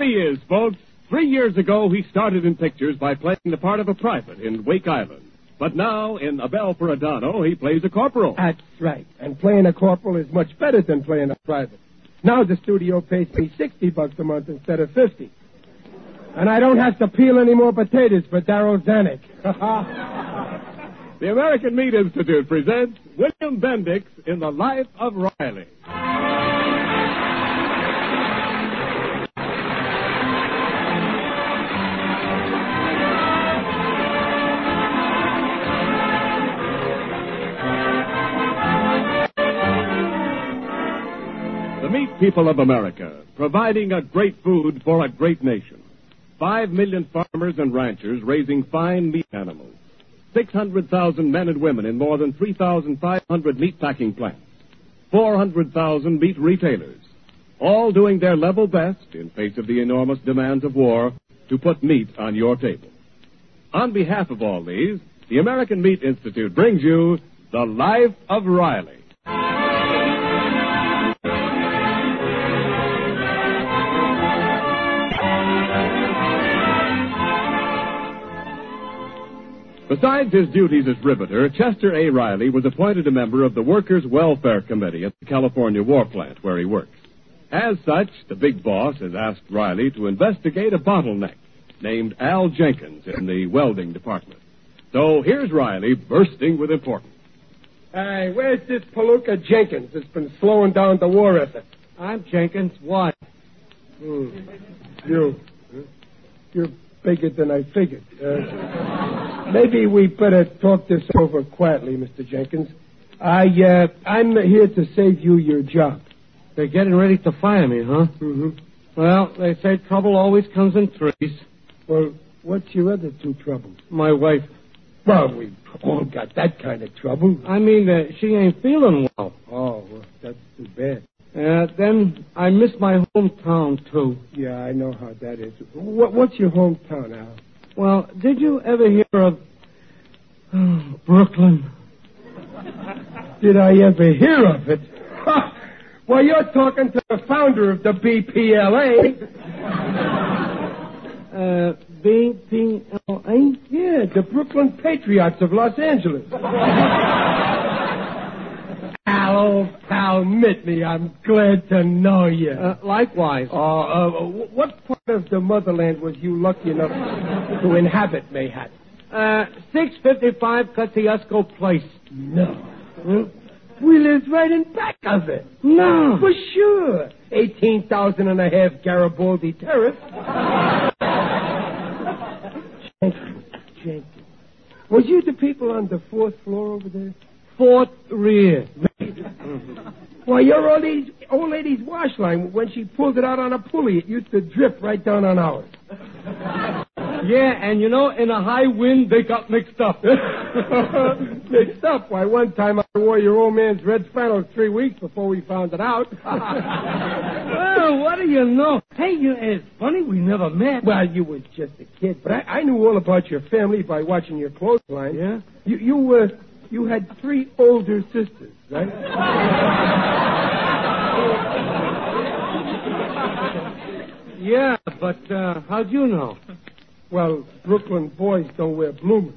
he is, folks. 3 years ago, he started in pictures by playing the part of a private in Wake Island. But now, in A Bell for Adano, he plays a corporal. That's right. And playing a corporal is much better than playing a private. Now the studio pays me $60 a month instead of $50. And I don't have to peel any more potatoes for Darryl Zanuck. The American Meat Institute presents William Bendix in The Life of Riley. The meat people of America, providing a great food for a great nation. 5 million farmers and ranchers raising fine meat animals. 600,000 men and women in more than 3,500 meat packing plants. 400,000 meat retailers. All doing their level best in face of the enormous demands of war to put meat on your table. On behalf of all these, the American Meat Institute brings you The Life of Riley. Besides his duties as riveter, Chester A. Riley was appointed a member of the Workers' Welfare Committee at the California War Plant where he works. As such, the big boss has asked Riley to investigate a bottleneck named Al Jenkins in the welding department. So here's Riley bursting with importance. Hey, where's this Palooka Jenkins that's been slowing down the war effort? I'm Jenkins. Why? You're bigger than I figured. Maybe we better talk this over quietly, Mr. Jenkins. I'm here to save you your job. They're getting ready to fire me, huh? Mm-hmm. Well, they say trouble always comes in threes. Well, what's your other two troubles? My wife. Well, we've all got that kind of trouble. I mean, she ain't feeling well. Oh, well, that's too bad. Then I miss my hometown, too. Yeah, I know how that is. What's your hometown, Al? Well, did you ever hear of Brooklyn? Did I ever hear of it? Well, you're talking to the founder of the BPLA. BPLA? Yeah, the Brooklyn Patriots of Los Angeles. Al, pal, admit me, I'm glad to know you. Likewise. What part of the motherland was you lucky enough to inhabit, mayhap? 655 Kosciuszko Place. No. We lived right in back of it. No. For sure. 18,000 and a half Garibaldi Terrace. Jenkins. Was you the people on the fourth floor over there? Fourth rear. Why, your old lady's wash line, when she pulled it out on a pulley, it used to drip right down on ours. Yeah, and you know, in a high wind, they got mixed up. Mixed up? Why, one time I wore your old man's red flannel 3 weeks before we found it out. Well, what do you know? Hey, it's funny we never met. Well, you were just a kid, but I knew all about your family by watching your clothesline. Yeah? You had 3 older sisters, right? Yeah, but how'd you know? Well, Brooklyn boys don't wear bloomers.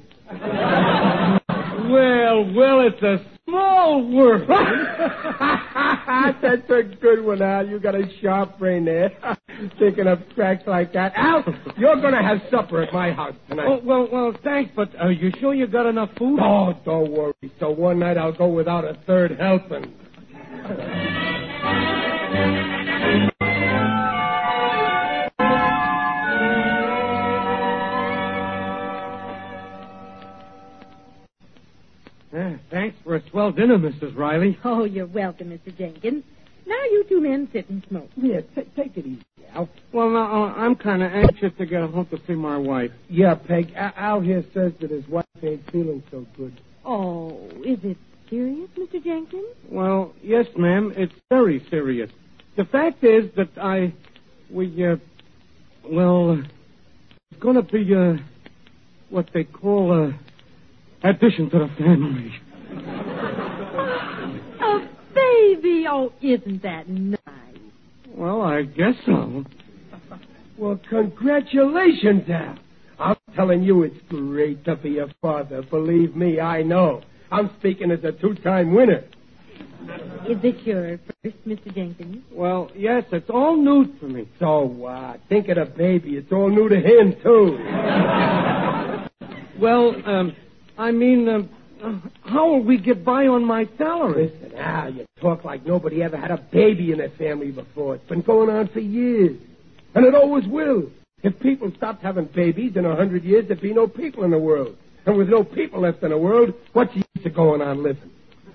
Well, it's a small world. That's a good one, Al. You got a sharp brain there. Thinking of cracks like that. Al, you're going to have supper at my house tonight. Oh, well, thanks, but are you sure you got enough food? Oh, don't worry. So one night I'll go without a third helping. Thanks for a swell dinner, Mrs. Riley. Oh, you're welcome, Mr. Jenkins. Now you two men sit and smoke. Yeah, take it easy, Al. Well, now, I'm kind of anxious to get home to see my wife. Yeah, Peg. Al here says that his wife ain't feeling so good. Oh, is it serious, Mr. Jenkins? Well, yes, ma'am. It's very serious. The fact is that it's going to be, what they call, addition to the family. A baby? Oh, isn't that nice? Well, I guess so. Well, congratulations, Al. I'm telling you, it's great to be a father. Believe me, I know. I'm speaking as a two-time winner. Is this your first, Mr. Jenkins? Well, yes, it's all new to me. So what? Think of the baby. It's all new to him, too. Well, how will we get by on my salary? Listen, Al, you talk like nobody ever had a baby in their family before. It's been going on for years. And it always will. If people stopped having babies in 100 years, there'd be no people in the world. And with no people left in the world, what's the use of going on living?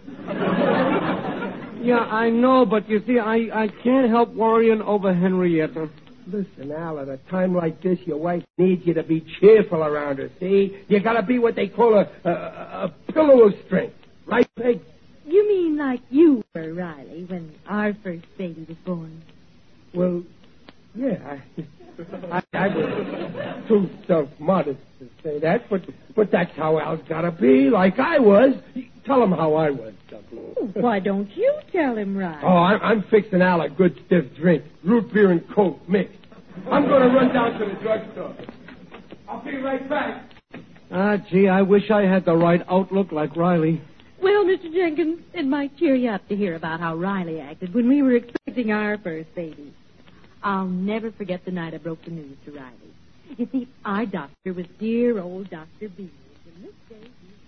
Yeah, I know, but you see, I can't help worrying over Henrietta. Listen, Al, at a time like this, your wife needs you to be cheerful around her, see? You gotta be what they call a pillow of strength. Right, Peg? You mean like you were, Riley, when our first baby was born? Well, yeah, I was too self-modest to say that, but that's how Al's gotta be, like I was. Tell him how I was, Douglas. Why don't you tell him, Riley? Oh, I'm fixing Al a good stiff drink. Root beer and Coke mixed. I'm going to run down to the drugstore. I'll be right back. Gee, I wish I had the right outlook like Riley. Well, Mr. Jenkins, it might cheer you up to hear about how Riley acted when we were expecting our first baby. I'll never forget the night I broke the news to Riley. You see, our doctor was dear old Dr. Beers, and this day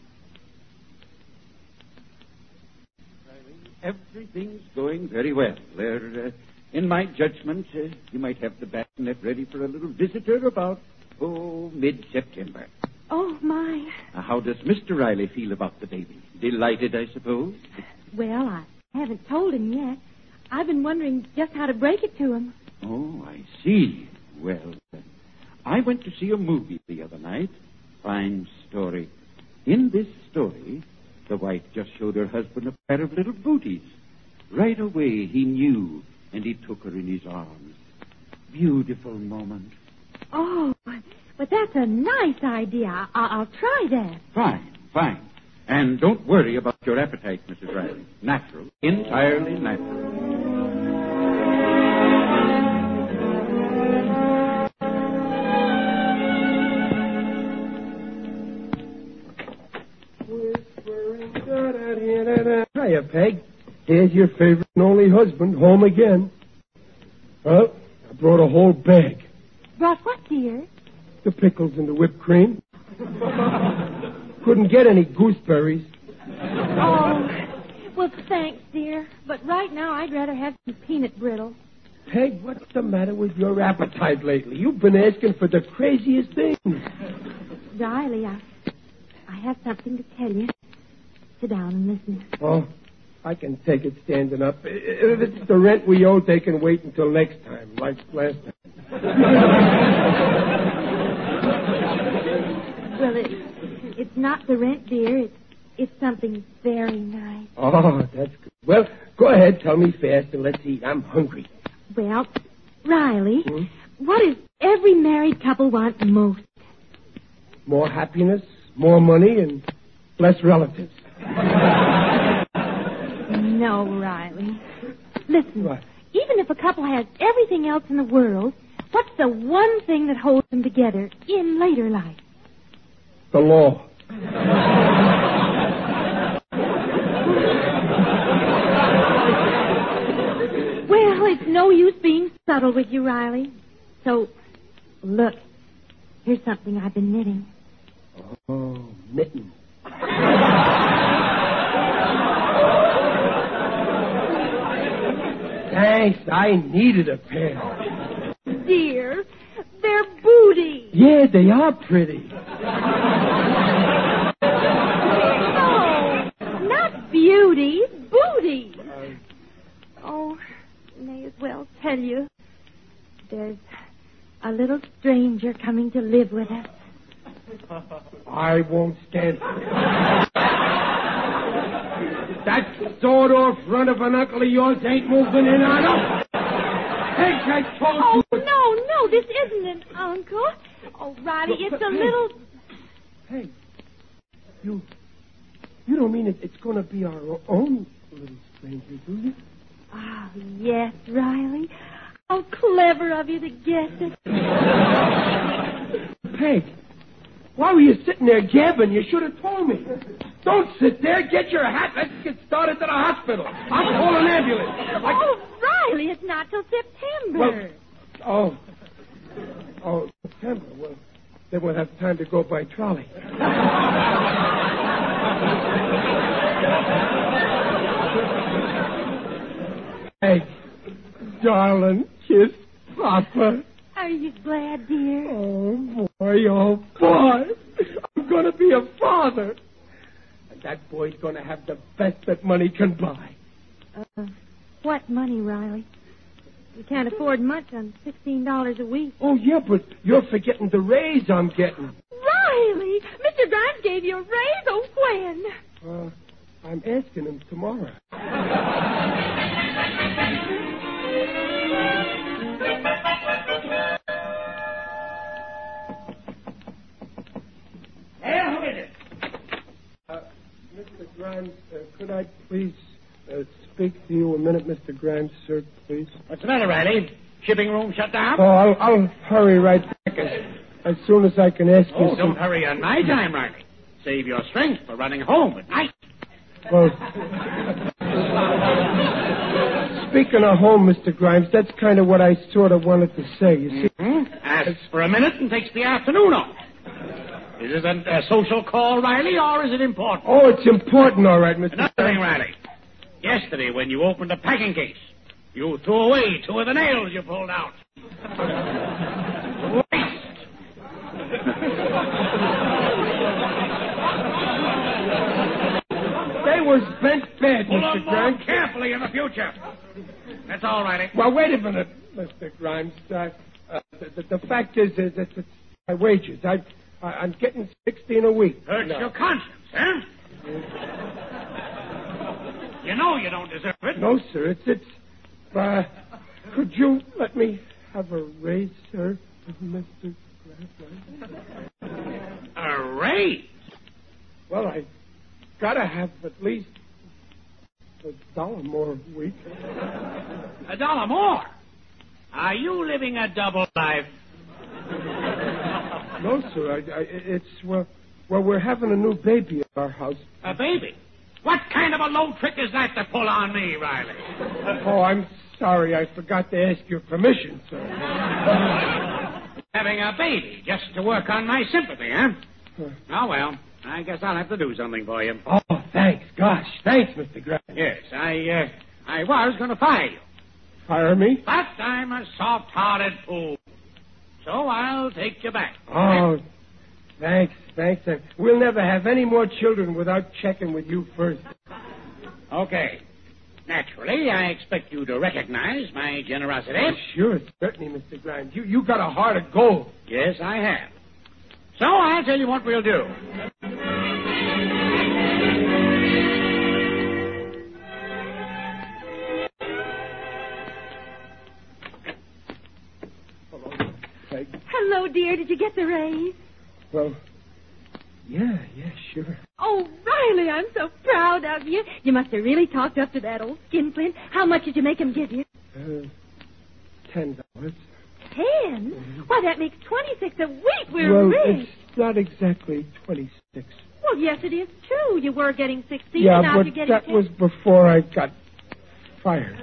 Everything's going very well. In my judgment, you might have the bassinet ready for a little visitor about, mid-September. Oh, my. How does Mr. Riley feel about the baby? Delighted, I suppose? Well, I haven't told him yet. I've been wondering just how to break it to him. Oh, I see. Well, I went to see a movie the other night. Fine story. In this story, the wife just showed her husband a pair of little booties. Right away, he knew, and he took her in his arms. Beautiful moment. Oh, but that's a nice idea. I'll try that. Fine. And don't worry about your appetite, Mrs. Riley. Natural. Entirely natural. Hiya, Peg. Here's your favorite and only husband, home again. Well, I brought a whole bag. Brought what, dear? The pickles and the whipped cream. Couldn't get any gooseberries. Oh, well, thanks, dear. But right now, I'd rather have some peanut brittle. Peg, what's the matter with your appetite lately? You've been asking for the craziest things. Riley, I have something to tell you. Sit down and listen. Oh, I can take it standing up. If it's the rent we owe, they can wait until next time, like last time. Well, it's not the rent, dear. It's something very nice. Oh, that's good. Well, go ahead, tell me fast, and let's eat. I'm hungry. Well, Riley, what does every married couple want most? More happiness, more money, and less relatives. No, Riley. Listen, What? even if a couple has everything else in the world, what's the one thing that holds them together in later life? The law. Well, it's no use being subtle with you, Riley. So, look, here's something I've been knitting. Oh, mittens. Thanks, I needed a pair. Dear, they're booty. Yeah, they are pretty. No, not beauty, booty. Oh, may as well tell you. There's a little stranger coming to live with us. I won't stand for it. That sawed-off run of an uncle of yours ain't moving in on us. Hey, I told you. Oh, no, this isn't an uncle. Oh, Riley, it's a little... Hey, you don't mean it's going to be our own little stranger, do you? Oh, yes, Riley. How clever of you to guess it. Peg, why were you sitting there gabbing? You should have told me. Don't sit there. Get your hat. Let's get started to the hospital. I'll call an ambulance. Oh, Riley, it's not till September. Oh, September. Well, then we'll have time to go by trolley. Hey, darling, kiss Papa. Are you glad, dear? Oh, boy, oh, boy. I'm going to be a father. And that boy's going to have the best that money can buy. What money, Riley? We can't afford much on $16 a week. Oh, yeah, but you're forgetting the raise I'm getting. Riley! Mr. Grimes gave you a raise? Oh, when? I'm asking him tomorrow. Hey, who is it? Mr. Grimes, could I please speak to you a minute, Mr. Grimes, sir, please? What's the matter, Riley? Shipping room shut down? Oh, I'll hurry right back as soon as I can ask you some... Don't hurry on my time, Riley. Save your strength for running home at night. Well, speaking of home, Mr. Grimes, that's kind of what I sort of wanted to say, you see. Asks for a minute and takes the afternoon off. Is it a social call, Riley, or is it important? Oh, it's important, all right, Mr. Another thing, Riley. Yesterday, when you opened the packing case, you threw away 2 of the nails you pulled out. Waste. They was bent bad, Pull Mr. them more Grimes. carefully in the future. That's all, Riley. Well, wait a minute, Mr. Grimes. The fact is it's my wages. I'm getting 16 a week. Hurts your conscience, huh? You know you don't deserve it. No, sir. It's could you let me have a raise, sir, Mr. Grimes? A raise? Well, I gotta have at least $1 more a week. $1 more? Are you living a double life? No, sir. Well, we're having a new baby at our house. A baby? What kind of a low trick is that to pull on me, Riley? Oh, I'm sorry. I forgot to ask your permission, sir. Having a baby just to work on my sympathy, huh? Oh, well, I guess I'll have to do something for you. Oh, thanks. Gosh, thanks, Mr. Grimes. Yes, I was going to fire you. Fire me? But I'm a soft-hearted fool. So I'll take you back. Oh, thanks. We'll never have any more children without checking with you first. Okay. Naturally, I expect you to recognize my generosity. Oh, sure, certainly, Mr. Grimes. You got a heart of gold. Yes, I have. So I'll tell you what we'll do. Hello, dear. Did you get the raise? Well, yeah, sure. Oh, Riley, I'm so proud of you. You must have really talked up to that old skinflint. How much did you make him give you? $10. 10? Why, that makes 26 a week. We're Well, rich. it's not exactly 26. Well, yes, it is, too. You were getting 16, Yeah, and now but you're getting that 10. was before I got fired.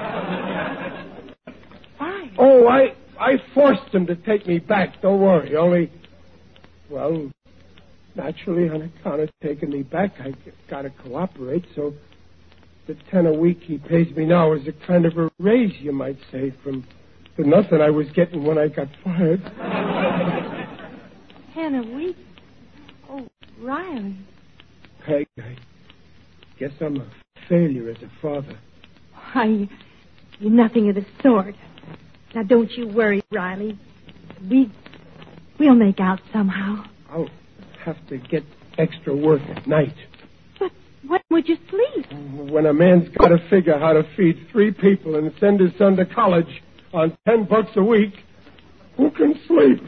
Fine. Oh, I forced them to take me back. Don't worry. Only, well, naturally, on account of taking me back, I got to cooperate. So the 10 a week he pays me now is a kind of a raise, you might say, from the nothing I was getting when I got fired. 10 a week? Oh, Riley. Peg, I guess I'm a failure as a father. Why, you're nothing of the sort. Now, don't you worry, Riley. We'll make out somehow. I'll have to get extra work at night. But when would you sleep? When a man's got to figure how to feed 3 people and send his son to college on $10 a week, who can sleep?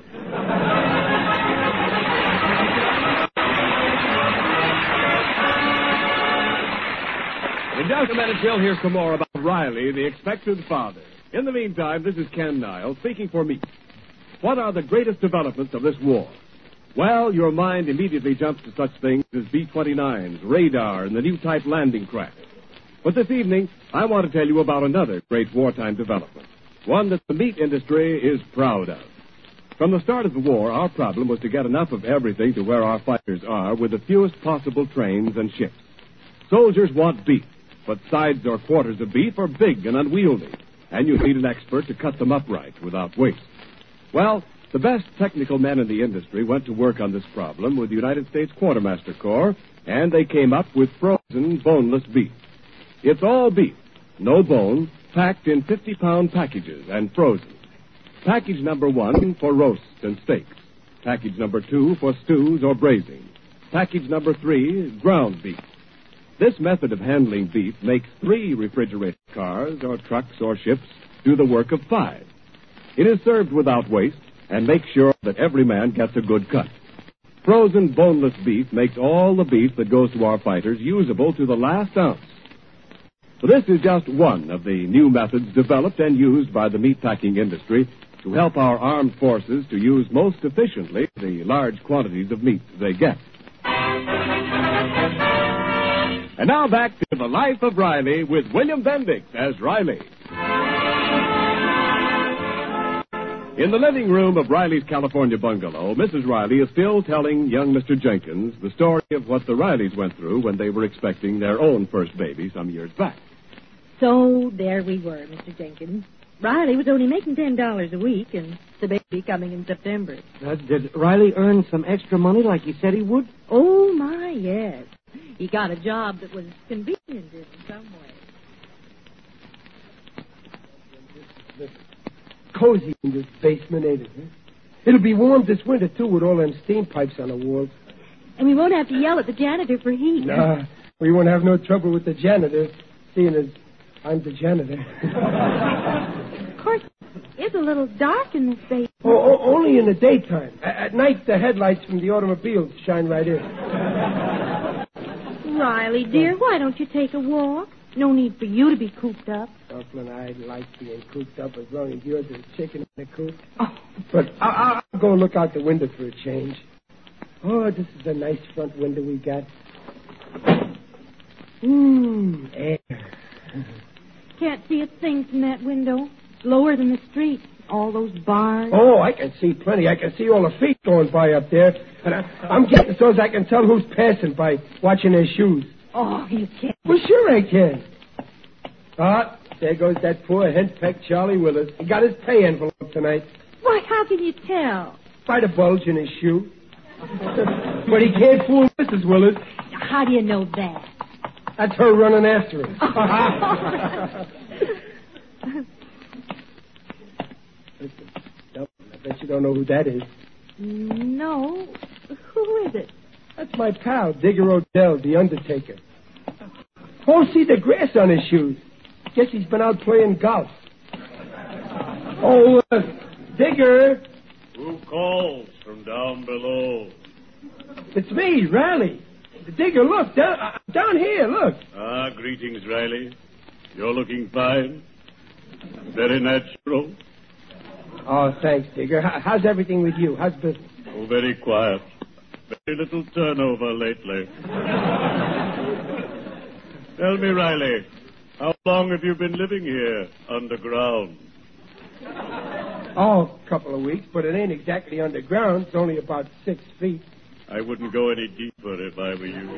In just a minute, you'll hear some more about Riley, the expected father. In the meantime, this is Ken Niles speaking for Meat. What are the greatest developments of this war? Well, your mind immediately jumps to such things as B-29s, radar, and the new type landing craft. But this evening, I want to tell you about another great wartime development, one that the meat industry is proud of. From the start of the war, our problem was to get enough of everything to where our fighters are with the fewest possible trains and ships. Soldiers want beef, but sides or quarters of beef are big and unwieldy, and you need an expert to cut them upright without waste. Well, the best technical men in the industry went to work on this problem with the United States Quartermaster Corps, and they came up with frozen, boneless beef. It's all beef, no bone, packed in 50-pound packages and frozen. Package number 1 for roasts and steaks. Package number 2 for stews or braising. Package number 3, ground beef. This method of handling beef makes 3 refrigerated cars or trucks or ships do the work of 5. It is served without waste and makes sure that every man gets a good cut. Frozen boneless beef makes all the beef that goes to our fighters usable to the last ounce. This is just one of the new methods developed and used by the meatpacking industry to help our armed forces to use most efficiently the large quantities of meat they get. And now back to The Life of Riley with William Bendix as Riley. In the living room of Riley's California bungalow, Mrs. Riley is still telling young Mr. Jenkins the story of what the Rileys went through when they were expecting their own first baby some years back. So there we were, Mr. Jenkins. Riley was only making $10 a week, and the baby coming in September. Did Riley earn some extra money like he said he would? Oh, my, yes. He got a job that was convenient in some way. Cozy in this basement, ain't it? Huh? It'll be warm this winter, too, with all them steam pipes on the walls. And we won't have to yell at the janitor for heat. Nah, we won't have no trouble with the janitor, seeing as I'm the janitor. Of course, it's a little dark in this basement. Only in the daytime. At night, the headlights from the automobiles shine right in. Riley, dear, why don't you take a walk? No need for you to be cooped up. Dumpling, I like being cooped up as long as you're the chicken in the coop. Oh. But I'll go look out the window for a change. Oh, this is a nice front window we got. Air. Can't see a thing from that window. It's lower than the street. All those barns. Oh, I can see plenty. I can see all the feet going by up there. And I'm getting so as I can tell who's passing by watching their shoes. Oh, you can't. Well, sure I can. Ah, there goes that poor henpecked Charlie Willis. He got his pay envelope tonight. Why, how can you tell? By the bulge in his shoe. But he can't fool Mrs. Willis. How do you know that? That's her running after him. Listen, I bet you don't know who that is. No. Who is it? That's my pal, Digger Odell, the Undertaker. Oh, see the grass on his shoes. Guess he's been out playing golf. Oh, Digger. Who calls from down below? It's me, Riley. Digger, look, down here, look. Ah, greetings, Riley. You're looking fine. Very natural. Oh, thanks, Digger. How's everything with you? How's business? Oh, very quiet. Very little turnover lately. Tell me, Riley, how long have you been living here underground? Oh, a couple of weeks, but it ain't exactly underground. It's only about 6 feet. I wouldn't go any deeper if I were you.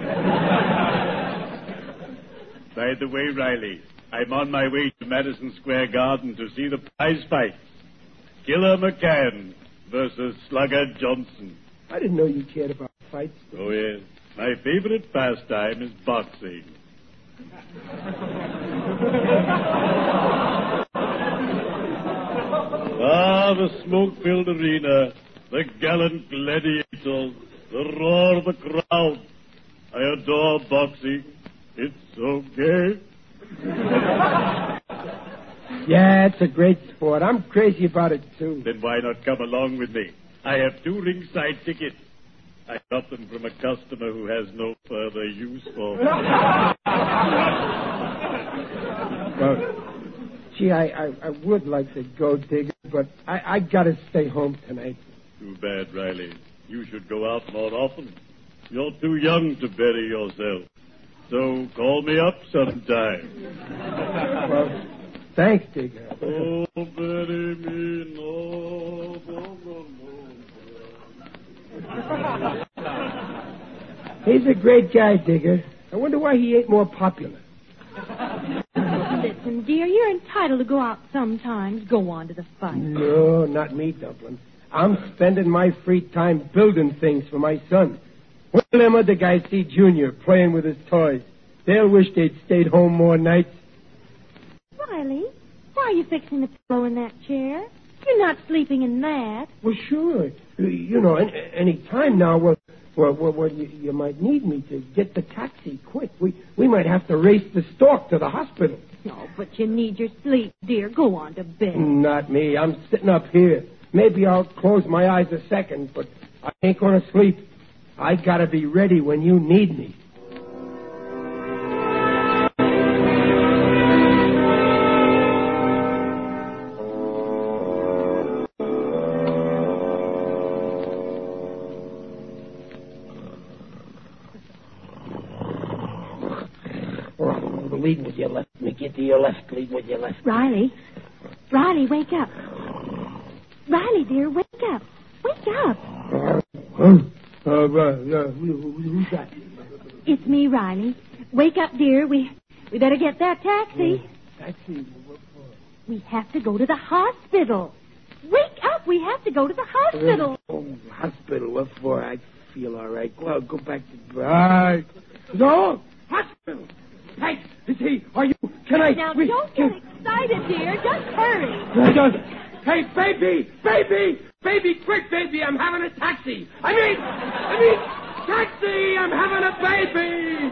By the way, Riley, I'm on my way to Madison Square Garden to see the prize fight. Killer McCann versus Slugger Johnson. I didn't know you cared about fights. Oh, yes. My favorite pastime is boxing. The smoke-filled arena, the gallant gladiators, the roar of the crowd. I adore boxing. It's so gay. Yeah, it's a great sport. I'm crazy about it, too. Then why not come along with me? I have 2 ringside tickets. I got them from a customer who has no further use for them. Gee, I would like to go, Digger, but I gotta stay home tonight. Too bad, Riley. You should go out more often. You're too young to bury yourself. So call me up sometime. Well, thanks, Digger. Oh, bury me, no. He's a great guy, Digger. I wonder why he ain't more popular. Listen, dear, you're entitled to go out sometimes. Go on to the fun. No, not me, Dublin. I'm spending my free time building things for my son. When them other guys see Junior playing with his toys, they'll wish they'd stayed home more nights. Riley, why are you fixing the pillow in that chair? You're not sleeping in that. Well, sure. You know, any time now, well, you might need me to get the taxi quick. We might have to race the stork to the hospital. No, but you need your sleep, dear. Go on to bed. Not me. I'm sitting up here. Maybe I'll close my eyes a second, but I ain't going to sleep. I got to be ready when you need me. Lead with your left. Let me get to your left. Lead with your left. Riley, wake up. Riley, dear, wake up. Wake up. Who's that? It's me, Riley. Wake up, dear. We better get that taxi. Taxi? What for? We have to go to the hospital. Wake up. We have to go to the hospital. Hospital? What for? I feel all right. Well, go back to... Right. No! Hospital! Hey, is he? Are you? Can I? Now, don't get excited, dear. Just hurry. Hey, baby, quick, baby! I'm having a taxi. I mean, taxi! I'm having a baby.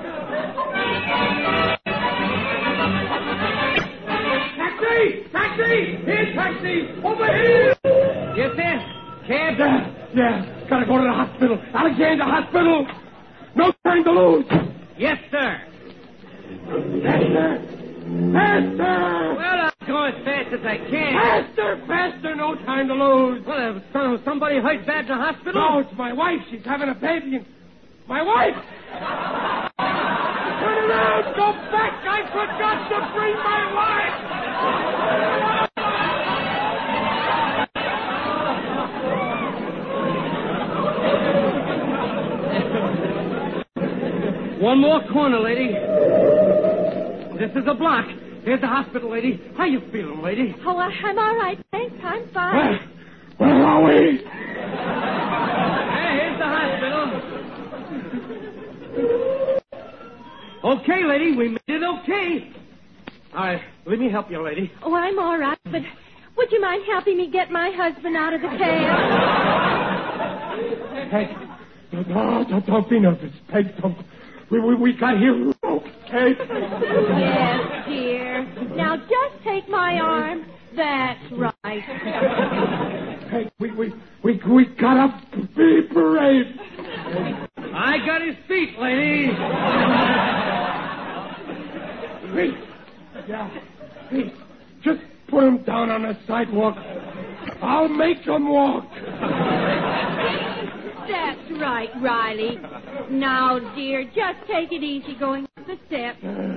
Taxi! Here, taxi! Over here! Yes, sir. Cab? Yeah. Gotta go to the hospital. Alexander Hospital. No time to lose. Yes, sir. Faster! Well, I'll go as fast as I can. Faster! No time to lose. Well, somebody hurt bad in the hospital? No, it's my wife. She's having a baby. My wife! Turn around! Go back! I forgot to bring my wife! One more corner, lady. This is a block. Here's the hospital, lady. How you feeling, lady? Oh, I'm all right. Thanks. I'm fine. Where are we? Here's the hospital. Okay, lady. We made it okay. All right. Let me help you, lady. Oh, I'm all right, but would you mind helping me get my husband out of the cab? Peg, don't be nervous. Peg, don't... We got here, okay? Yes, dear. Now just take my arm. That's right. Hey, we got a big parade. I got his feet, lady. Hey, just put him down on the sidewalk. I'll make him walk. That's right, Riley. Now, dear, just take it easy going up the steps.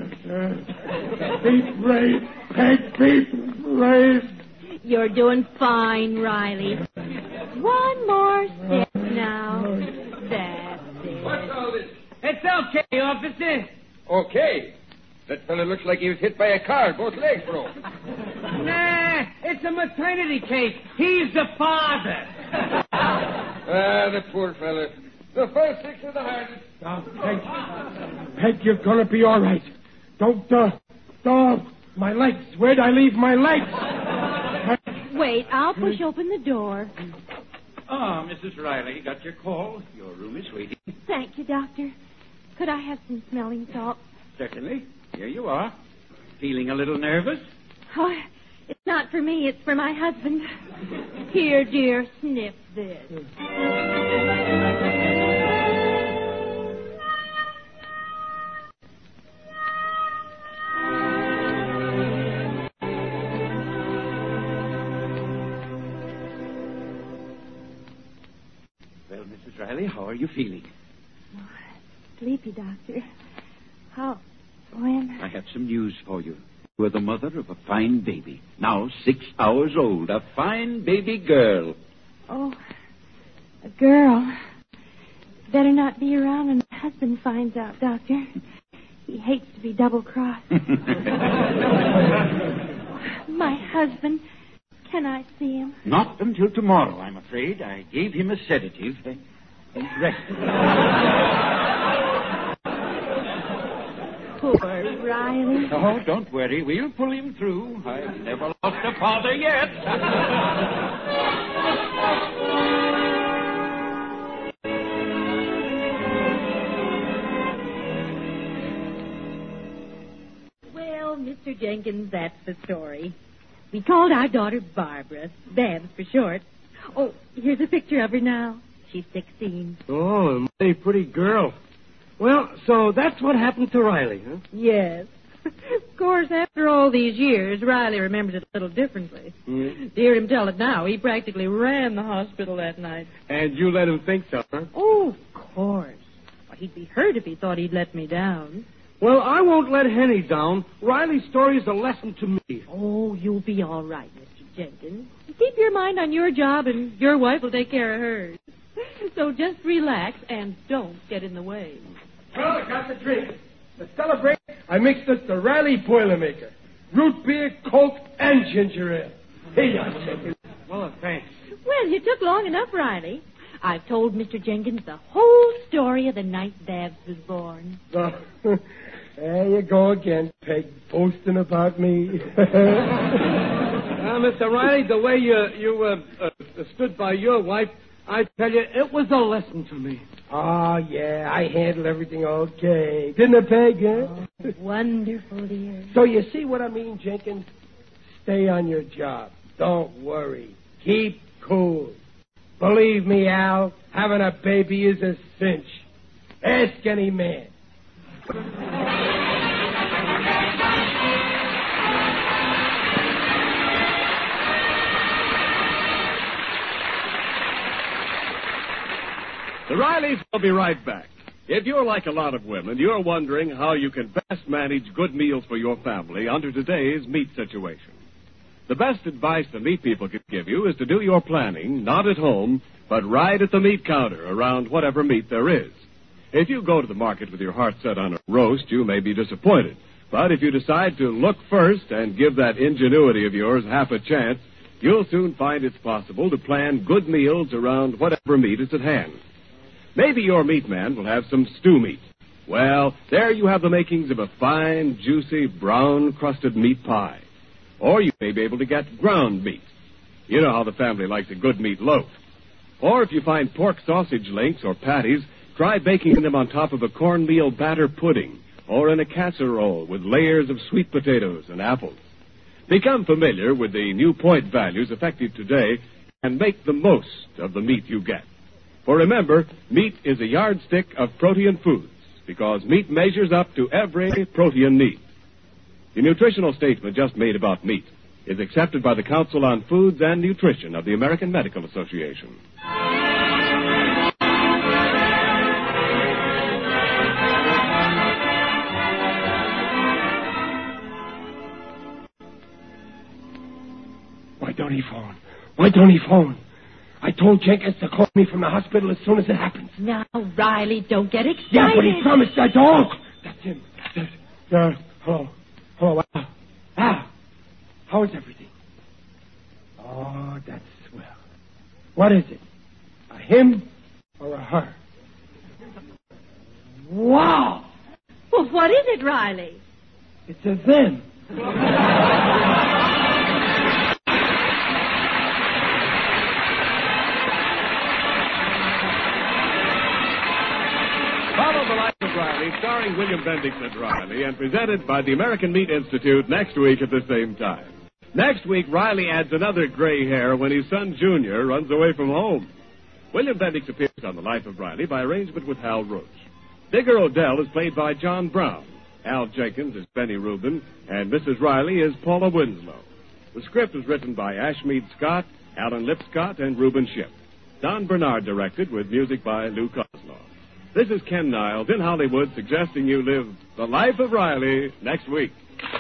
Be brave, Peg, be brave. You're doing fine, Riley. One more step now. That's it. What's all this? It's okay, officer. Okay. That fella looks like he was hit by a car. Both legs broke. Nah, it's a maternity case. He's the father. The poor fella. The first 6 of the hardest. Peg, you're gonna be all right. Don't, my legs. Where'd I leave my legs? Wait, I'll push open the door. Mrs. Riley, got your call. Your room is waiting. Thank you, Doctor. Could I have some smelling salts? Certainly. Here you are. Feeling a little nervous? Oh, it's not for me. It's for my husband. Here, dear, sniff this. Riley. How are you feeling? Sleepy, Doctor. How? When? I have some news for you. You are the mother of a fine baby. Now 6 hours old. A fine baby girl. Oh, a girl. Better not be around when my husband finds out, Doctor. He hates to be double-crossed. My husband. Can I see him? Not until tomorrow, I'm afraid. I gave him a sedative. He's resting. Poor Riley. Oh, don't worry. We'll pull him through. I've never lost a father yet. Well, Mr. Jenkins, that's the story. We called our daughter Barbara, Babs for short. Oh, here's a picture of her now. She's 16. Oh, a mighty pretty girl. Well, so that's what happened to Riley, huh? Yes. Of course, after all these years, Riley remembers it a little differently. To hear him tell it now, he practically ran the hospital that night. And you let him think so, huh? Oh, of course. Well, he'd be hurt if he thought he'd let me down. Well, I won't let Henny down. Riley's story is a lesson to me. Oh, you'll be all right, Mr. Jenkins. Keep your mind on your job, and your wife will take care of hers. So just relax and don't get in the way. Well, I got the drink. To celebrate, I mixed us the Riley Boilermaker. Root beer, Coke, and ginger ale. Here you are, Jenkins. Well, thanks. Well, you took long enough, Riley. I've told Mr. Jenkins the whole story of the night Babs was born. There you go again, Peg, boasting about me. Mr. Riley, the way you stood by your wife, I tell you, it was a lesson to me. Oh, yeah, I handled everything okay. Didn't I, Peg, huh? Oh, wonderful, dear. So you see what I mean, Jenkins? Stay on your job. Don't worry. Keep cool. Believe me, Al, having a baby is a cinch. Ask any man. The Rileys will be right back. If you're like a lot of women, you're wondering how you can best manage good meals for your family under today's meat situation. The best advice the meat people can give you is to do your planning not at home, but right at the meat counter around whatever meat there is. If you go to the market with your heart set on a roast, you may be disappointed. But if you decide to look first and give that ingenuity of yours half a chance, you'll soon find it's possible to plan good meals around whatever meat is at hand. Maybe your meat man will have some stew meat. Well, there you have the makings of a fine, juicy, brown-crusted meat pie. Or you may be able to get ground meat. You know how the family likes a good meat loaf. Or if you find pork sausage links or patties, try baking them on top of a cornmeal batter pudding or in a casserole with layers of sweet potatoes and apples. Become familiar with the new point values effective today and make the most of the meat you get. For remember, meat is a yardstick of protein foods because meat measures up to every protein need. The nutritional statement just made about meat is accepted by the Council on Foods and Nutrition of the American Medical Association. Why don't he phone? Why don't he phone? I told Jenkins to call me from the hospital as soon as it happens. Now, Riley, don't get excited. Yeah, but he promised that dog. That's him. Hello. Hello, Al. Al, how is everything? Oh, that's swell. What is it? A him or a her? Wow! Well, what is it, Riley? It's a them. Follow the Life of Riley, starring William Bendix as Riley, and presented by the American Meat Institute next week at the same time. Next week, Riley adds another gray hair when his son Junior runs away from home. William Bendix appears on The Life of Riley by arrangement with Hal Roach. Digger Odell is played by John Brown. Al Jenkins is Benny Rubin, and Mrs. Riley is Paula Winslow. The script was written by Ashmead Scott, Alan Lipscott, and Reuben Ship. Don Bernard directed with music by Lou Kozloff. This is Ken Niles in Hollywood suggesting you live the life of Riley next week.